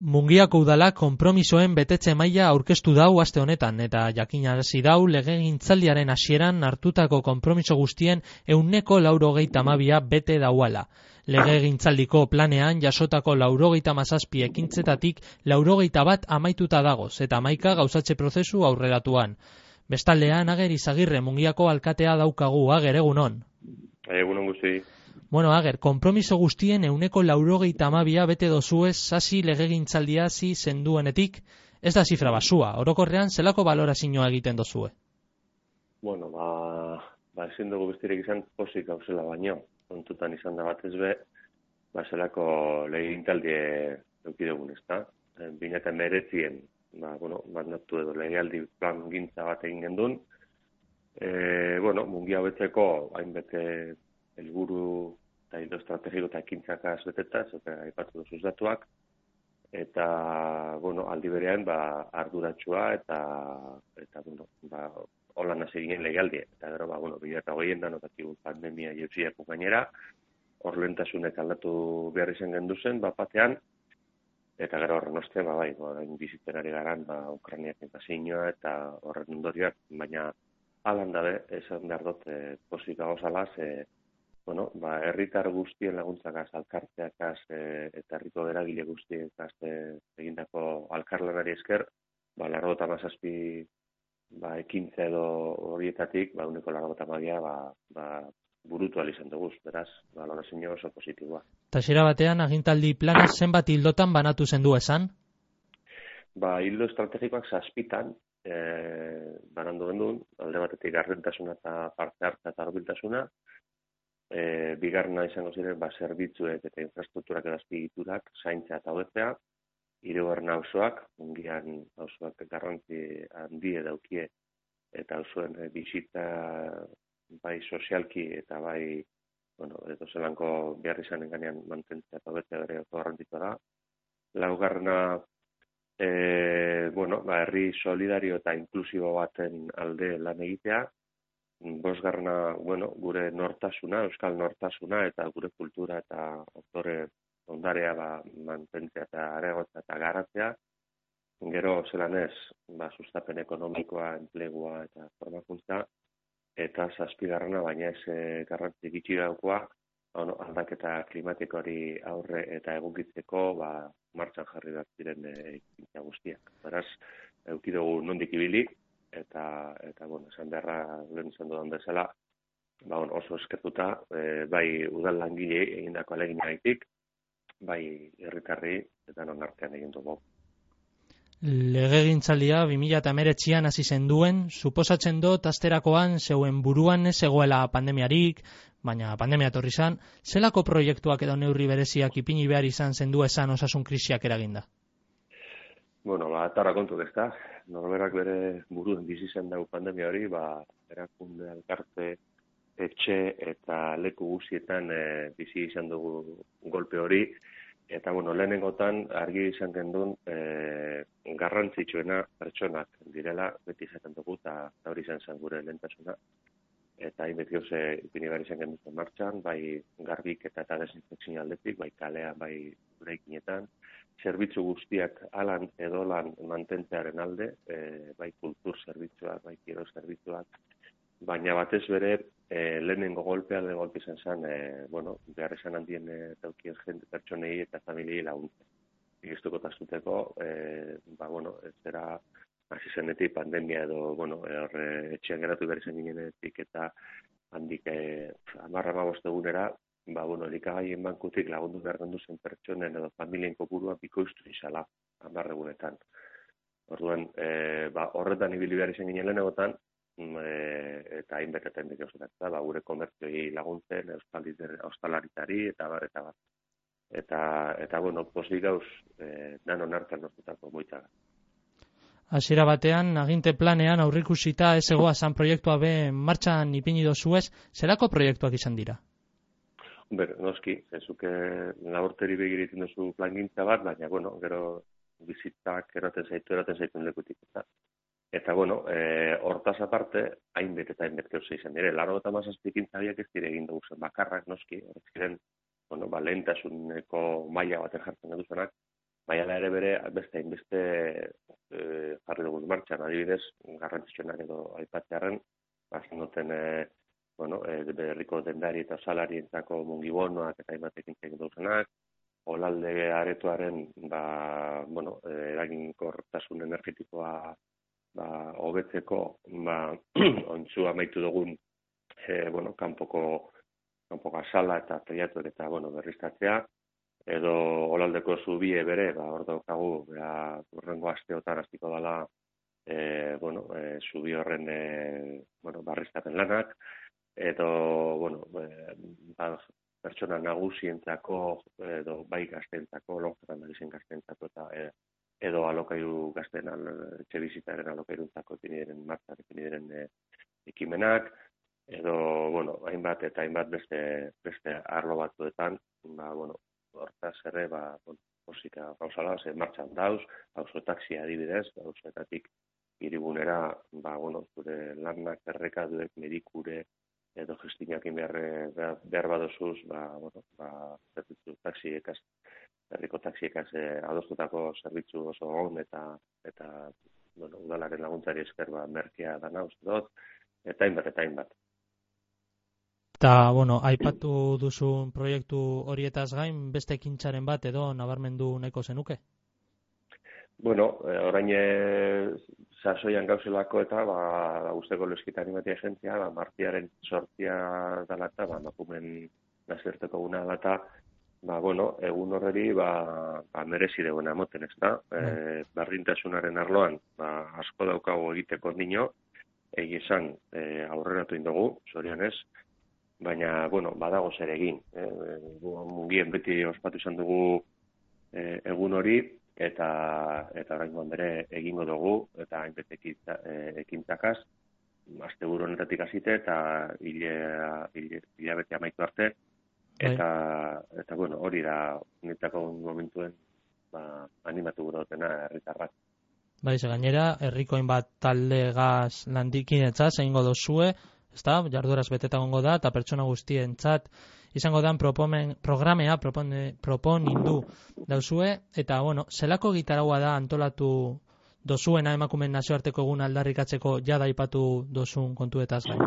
Mungiako udalak konpromisoen betetze maila aurkeztu dau aste honetan eta jakinarazi dau legegintzaldiaren hasieran hartutako konpromiso guztien 92% bete dauala. Legegintzaldiko planean jasotako 97 ekintzetatik 91 amaituta dagoz eta 11 gauzatze prozesu aurreratuan. Bestaldean Ager Izagirre Mungiako alkatea daukagu. Ager, egunon. Egunon guzti. Bueno, Ager, konpromiso guztien 92% bete dozuez sasi legegintzaldia hasi zenduenetik, ez da zifra basua. Orokorrean zelako balorazioa egiten dozue? Bueno, ezin dugu bestirik izan pozik gauzela baino. Kontutan izan da batez be, zelako legegintzaldie eduki dugun, ezta? 2019 mandatu edo legealdi plan gintza bat egin gendun. Mungia hobetzeko hainbete helburu eta hildo estrategiko eta ekintzakaz beteta, eta aipatu duzuz datuak, eta, aldi berean, arduratsua eta holan hasi ginen legaldi. Eta gero, 2020 danotakigu pandemia jauziako gainera, hor lehentasunek aldatu behar izan genduzen, batean, eta gero horren ostean, bizitzen ari garan, Ukrainiak invazioa eta horren ondorioak, baina alan dabe, esan behar dut, pozik gagozala, herritar guztien laguntzakaz, alkarteakaz, eta herriko eragile guztiekaz egindako alkarlanari esker, 97 ekintza edo horietatik, 92 burutu izan dugu, beraz, balorazio oso positiboa. Hasiera batean, agintaldi plana zenbat hildotan banatu zendu esan? Hildo estrategikoak 7 banandu gendun, alde batetik gardentasuna eta parte hartza eta hurbiltasuna, bigarrena izango ziren zerbitzuek eta infrastrukturak edo azpiegiturak zaintzea eta hobetzea, hirugarrena auzoak, Mungian auzoak garrantzi handie daukie eta auzoen bizitza bai sozialki eta bai edo zelanko behar izanen ganean mantentzea eta hobetzea ere garrantzitsua da. Laugarrena herri solidario eta inklusibo baten alde lan egitea. Bosgarrena, gure nortasuna, euskal nortasuna eta gure kultura eta ondarea mantentzea eta areagotzea eta garatzea. Gero zelan ez, sustapen ekonomikoa, enplegua eta formakuntza. Eta 7. baina ez garrantzi gitxi daukoa, aldaketa klimatikoari aurre eta egokitzeko martxan jarri bat ziren ekintza guztiak. Beraz, eduki dugu nondik ibili, eta esan beharra lehen izan dudan bezala, oso eskertuta, bai udal langile egindako aleginagatik, bai herritarri eta non artean egin dugu. Legegintzaldia 2019an hasi zenduen, suposatzen dut asterakoan zeuen buruan ez zegoela pandemiarik, baina pandemia etorri izan, zelako proiektuak edo neurri bereziak ipini behar izan zendu esan osasun krisiak eraginda? Tarra kontu ezta. Norberak bere buruen bizi zen dugu pandemia hori, erakunde, alkarte, etxe eta leku guztietan bizi izan dugu golpe hori. Eta, lehenengotan argi izan gendun garrantzitsuena pertsonak direla, beti izaten dugu, eta hori izan zen gure lehentasuna. Eta hainbet gauze ipini behar izan gendun martxan, bai garbik eta desinfekzio aldetik, bai kalean, bai uraikinetan, zerbitzu guztiak alan edo lan mantentzearen alde, bai kultur zerbitzuak, bai kiro zerbitzuak, baina batez bere lehenengo golpea izan zen, behar esan handien daukien jende pertsonei eta familiei laguntzen. Ikustuko tazuteko, ez zera hasi zenetik pandemia edo, etxean geratu behar izan ginenetik eta handik 10-15 egunera, elikagaien bankutik lagundu behar gendu zen pertsonen edo familien kopurua bikoiztu izala 10 egunetan. Orduan, horretan ibili behar izan ginen lehenagotan, eta hainbet eta hainbet gauzetak, gure komertzioi laguntzen, ostalaritari eta bar. Eta, pozik gauz, nanon hartan nortutako moita. Hasiera batean, aginte planean aurrikusita ez egoa zan proiektua martxan ipini dozuez, zerako proiektuak izan dira? Noski, ezuke laborteri begiritzen duzu plangintza bat, baina, gero bizitzak eraten zaitun lekutik. Eta, hortaz aparte, hainbet eta hainbet gauza izan dire. 97 ekintzabiak ez dire egin dugu zen bakarrak, noski, horrek ziren, lehentasuneko maila baten jartzen duzunak, Baina ere bere, beste jarri dugun martxan, adibidez, garrantzitsuenak edo aipatzearen, bazen duten, berriko dendari eta osalarientzako mungibonoak eta hainbatekin egin duzenak, olalde aretoaren, eraginkortasun energetikoa hobetzeko, ontsu amaitu dugun, kanpoko sala eta teiatuak eta, berriztatzea, edo olaldeko zubie bere, hor daukagu, urrengo asteotan hasiko dela, zubi horren, barriztapen lanak, edo, pertsona nagusientzako, edo bai gazteentzako, longetan nagizen gazteentzako, eta edo alokairu gazten, etxe bizitaren alokairuntzako epiniren ekimenak, edo, hainbat eta hainbat beste arlo batzuetan, hortaz ere, posika gauzala, martxan dauz, auzo taxia adibidez, auzoetatik hirigunera, zure lanak, errekaduek, medikure, edo gestinakin behar badozuz, zerbitzu taxiekaz, herriko taxiekaz adostutako zerbitzu oso on, eta udalaren laguntzari esker merkea dana uste dut, eta hainbat. Eta, aipatu duzun proiektu horietaz gain, beste ekintzaren bat edo nabarmendu nahiko zenuke? Orain sasoian gauzelako eta guzteko lezkita animatia agentzia, martiaren sortia dela eta makumen nazierteko guna dela eta egun horreri merezi duguna moten, ez da? Bardintasunaren arloan asko daukago egiteko nino, egizan aurreratu indogu, zorionez, baina, badago zer egin. Mungien beti ospatu izan dugu egun hori, eta oraingoan bere egingo dugu, eta hainbete ekintzakaz, asteburu honetatik hasite, eta hilabete amaitu arte, eta hori da, niretzako momentuen animatu gura dutena herritarrak. Gainera, herriko hainbat talde gaz landikinetzat, egingo dozue, ezta, jardueraz beteta gongo da, eta pertsona guztientzat izango dan programea proponindu dauzue, eta, zelako gitaraua da antolatu dozuena emakumeen nazioarteko egun aldarrikatzeko jada aipatu dozun kontuetaz gain?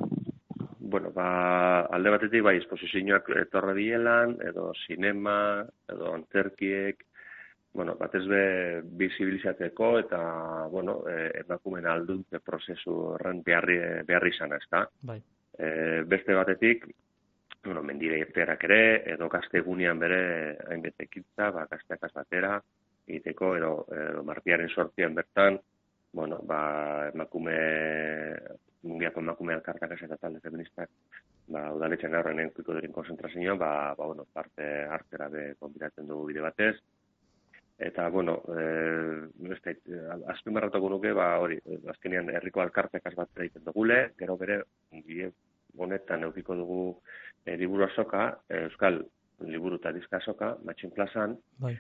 Alde batetik, esposizioak etorre dielan, edo sinema, edo antzerkiek, batez be bizibilizatzeko eta, emakumeen alduntze prozesu horren beharri izan, ez da? Bai. Beste batetik, mendire irtearak ere, edo gazte egunean bere hainbete ekintza, gazteakaz batera, egiteko, edo martiaren sortzian bertan, mungiako emakume alkartak eta talde feministak, udaletxean horren eukiko durin konzentrazioa, parte hartzera konbiratzen dugu bide batez. Eta, azpimarratuko nuke, hori, azkenean herriko alkartekaz bat egiten dugule, gero bere, honetan eukiko dugu liburu azoka, Euskal Liburu eta Dizka azoka, Matxin plazan,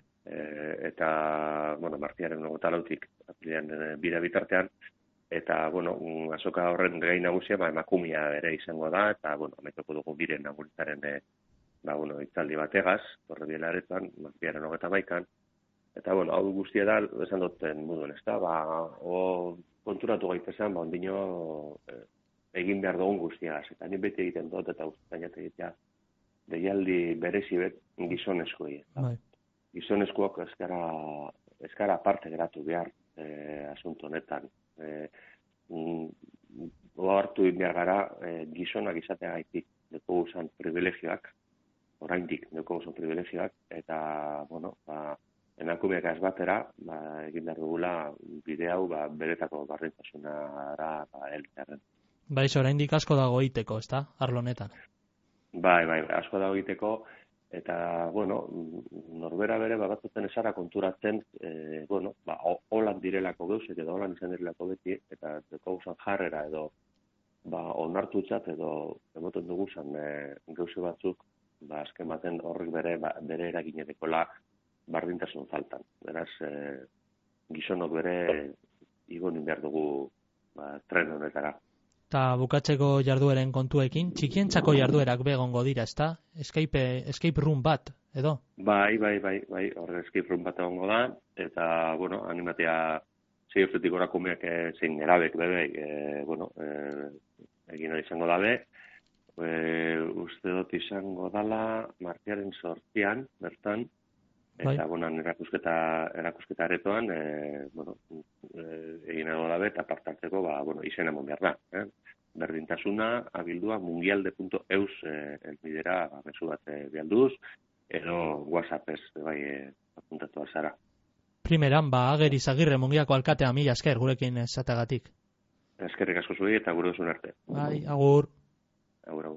eta, martiaren 28tik, apirilean bira bitartean, eta, azoka horren gai nagusia, emakumia ere izango da, eta, amaituko dugu biren naguritzaren, itzaldi bategaz, horre biela aretuan, martiaren 28an, eta, hau guztia da, esan duten moduen, ez da, konturatu gaitezan, ondino egin behar dugun guztiagaz, eta ni beti egiten dut, eta guztainak egitea, deialdi berezi bet gizonezkoei. Gizonezkoak eskara aparte geratu behar asunto honetan. Oartu behar gara gizonak izatea gaitik deko guzan privilegioak, oraindik deko guzan privilegioak, eta, emakumeak az batera, egin behar dugula bide hau beretako bardintasunara heltzaren. Oraindik asko dago egiteko, ezta, arlo honetan? Bai, asko dago egiteko, eta, norbera bere batzuten esara konturatzen, holan direlako geuzek, edo holan izan direlako beti, eta deko guzan jarrera, edo, onartutzat, edo, emoten duguzan geuze batzuk, azken baten horrek bere eraginetekola bardintasun faltan. Beraz, gizonok bere igonin behar dugu tren honetara. Eta bukatzeko jardueren kontuekin, txikientzako jarduerak begongo dira, ezta? Escape room bat, edo? Bai, hor escape room bat egongo da, eta, bueno, animatea 6 urtetik gorako umeak zein nerabek bebe, egin hori izango dabe. Uste dut izango dala martxoaren 8an, bertan, eta, erakusketa aretoan, egin edo dabe, eta partartzeko, izena mon behar da. Berdintasuna, abildua, mundialde.eus elbidera, mezu bat bihalduz, edo WhatsAppez, apuntatu azara. Primeran, Ageri Izagirre Mungiako alkatea, mila esker gurekin esatagatik. Eskerrik asko zuei eta gure duzun arte. Bai, agur. Agur.